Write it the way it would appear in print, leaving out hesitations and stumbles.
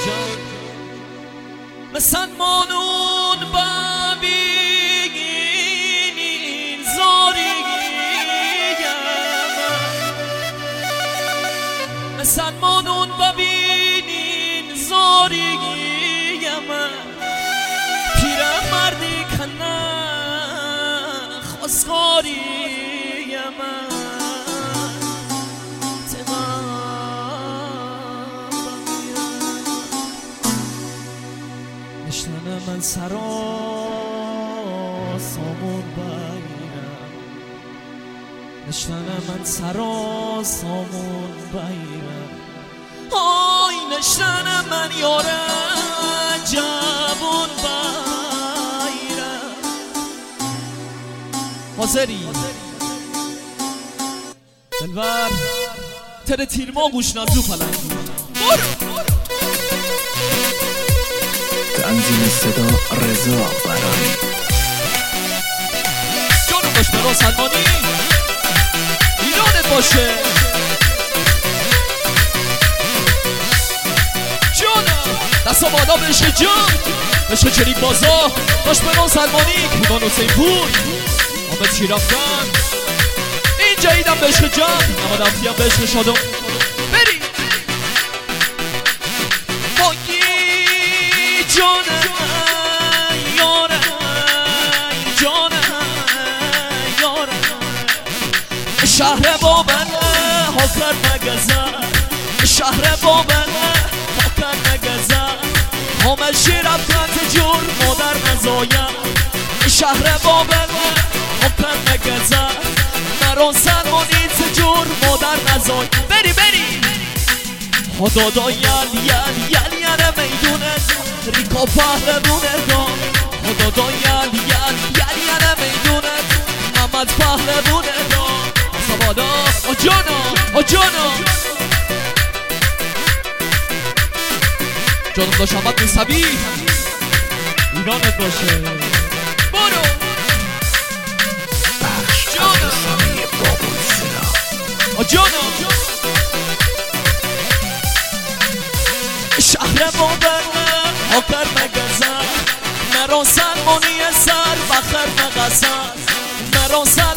مثل مانون ببینین زاریم مثل مانون ببینین زاریم پیرم مردی کنه خواستگاریم نشتنه من سرا سامون بایرم نشتنه من سرا سامون بایرم آی نشتنه من یاره جوون بایرم حاضری دلبر تره تیرما گوش نزدو پلنگی تنظیم صدا رضا برایی جانو باش برا سلمانی ایرانت باشه جانم دستا بالا به عشق جان به عشق چریک بازا باش برا سلمانی کیوان حسین پور آمد شیرافکن اینجا ایدم به عشق جان اما دفتیم به عشق شادم بری مایی جانم شهر بابن ها کرد نگذر شهر بابن ها کرد نگذر همه شیرفتن جور مادر نزایم شهر بابن ها کرد نگذر مران سلمانی جور مادر نزایم بری ها دادا یل میدونه ریکا پهلوونه ها دادا یل میدونه محمد پهلوونه ها سوادا آجانا جانم داشت احمد میسبی ایرانت باشه برو آجانا شهر بابن آکر مگزن مران سلمانی سر بخر مغزن مران